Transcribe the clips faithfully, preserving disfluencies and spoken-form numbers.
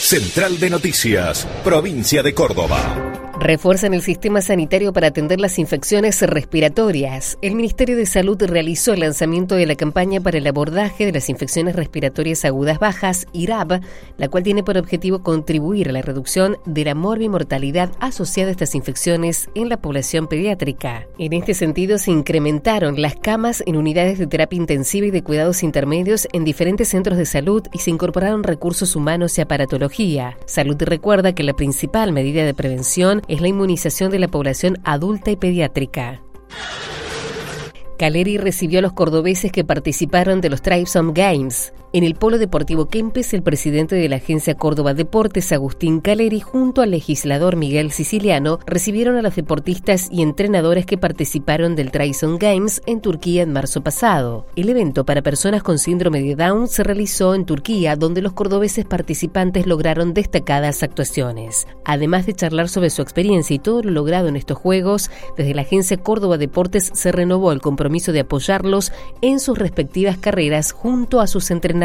Central de Noticias, Provincia de Córdoba. Refuerzan el sistema sanitario para atender las infecciones respiratorias. El Ministerio de Salud realizó el lanzamiento de la campaña para el abordaje de las infecciones respiratorias agudas bajas, I R A B, la cual tiene por objetivo contribuir a la reducción de la morbimortalidad asociada a estas infecciones en la población pediátrica. En este sentido, se incrementaron las camas en unidades de terapia intensiva y de cuidados intermedios en diferentes centros de salud y se incorporaron recursos humanos y aparatología. Salud recuerda que la principal medida de prevención es la inmunización de la población adulta y pediátrica. Caleri recibió a los cordobeses que participaron de los Trabzon Games. En el Polo Deportivo Kempes, el presidente de la agencia Córdoba Deportes, Agustín Caleri, junto al legislador Miguel Siciliano, recibieron a los deportistas y entrenadores que participaron del Trabzon Games en Turquía en marzo pasado. El evento para personas con síndrome de Down se realizó en Turquía, donde los cordobeses participantes lograron destacadas actuaciones. Además de charlar sobre su experiencia y todo lo logrado en estos Juegos, desde la agencia Córdoba Deportes se renovó el compromiso de apoyarlos en sus respectivas carreras junto a sus entrenadores.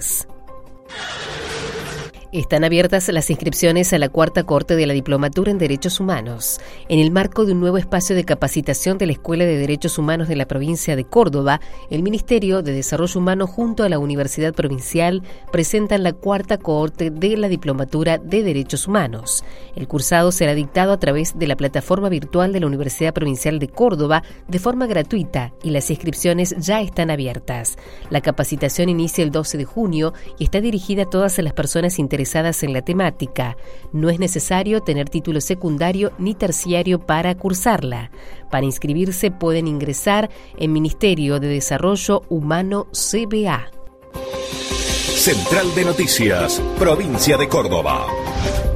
Están abiertas las inscripciones a la cuarta corte de la Diplomatura en Derechos Humanos. En el marco de un nuevo espacio de capacitación de la Escuela de Derechos Humanos de la provincia de Córdoba, el Ministerio de Desarrollo Humano junto a la Universidad Provincial presentan la cuarta cohorte de la Diplomatura de Derechos Humanos. El cursado será dictado a través de la plataforma virtual de la Universidad Provincial de Córdoba de forma gratuita y las inscripciones ya están abiertas. La capacitación inicia el doce de junio y está dirigida a todas las personas interesadas en la temática. No es necesario tener título secundario ni terciario para cursarla. Para inscribirse pueden ingresar en Ministerio de Desarrollo Humano C B A. Central de Noticias, Provincia de Córdoba.